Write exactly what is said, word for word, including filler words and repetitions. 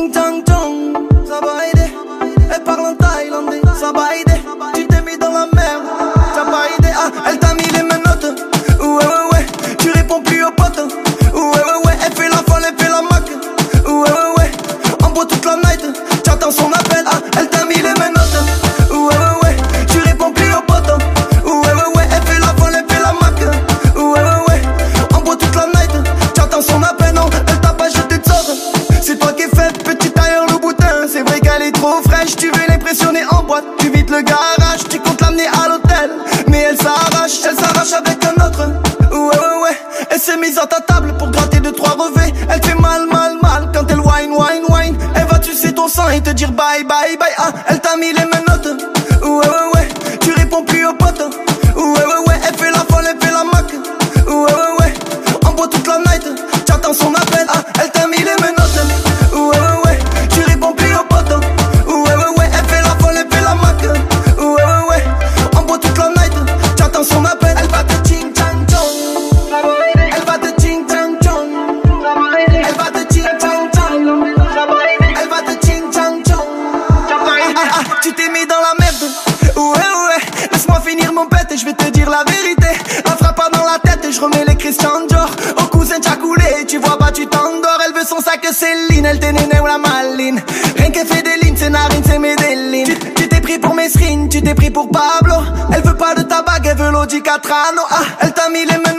ching chang chong. Ça va aider. Elle parle en thaïlandais. Ça va aider. Tu t'es mis dans la merde. Ça va aider. Ah, elle t'a mis les menottes. Ouais, ouais, ouais. Tu réponds plus aux potes. Ouais, ouais, ouais. Elle fait la folle, elle fait la mac. Ouais, ouais, ouais. En bois toute la night. J'attends son appel. Ah, elle t'a mis les menottes. Ouais, ouais, ouais. Tu réponds plus aux potes. Ouais, ouais, ouais. Elle fait la folle, elle fait la mac. Ouais, ouais, ouais. En bois toute la night. J'attends son appel. Non, elle t'a pas jeté de sorte. C'est toi qui es faite, petit tailleur le boutin. C'est vrai qu'elle est trop fraîche. Tu veux l'impressionner en boîte. Tu vides le garage. Tu comptes l'amener à l'hôtel. Mais elle s'arrache, elle s'arrache avec un autre. Ouais, ouais, ouais. Elle s'est mise à ta table pour gratter deux, trois revêts. Elle fait mal, mal, mal quand elle whine, whine, whine. Elle va sucer ton sang et te dire bye, bye, bye. Ah, elle t'a mis les menottes. Ouais, ouais, ouais. Tu réponds plus aux potes. Ouais, ouais, ouais. Elle fait la folle, elle fait la mac. Ouais, ouais, ouais. En bois toute la night. J'attends son appel. Ah, elle t'a mis les menottes. Ouais, ouais, ouais. Tu réponds plus aux potes. Ouais, ouais, ouais. Elle fait la folle, elle fait la mac. Ouais, ouais, ouais. En bois toute la night. J'attends son appel. Elle va te ching chang chong. Elle va te ching chang chong. Elle va te ching chang chong. Elle va te ching chang chong. Ah, ah, tu t'es mis dans la merde. Ouais, ouais. Laisse-moi finir mon pète et je vais te dire la vérité. La frappe pas dans la tête et je remets les Christian Dior. Au cousin t'as coulé, tu vois pas, tu t'endors. Elle veut son sac Céline, elle t'est néné ou la maline. Rien qu'elle fait des lignes, c'est narine, c'est Medellin. Tu tu t'es pris pour Mesrine, tu t'es pris pour Pablo. Elle veut pas de ta bague, elle veut l'Audi quatre anneaux. Ah, elle t'a mis les mains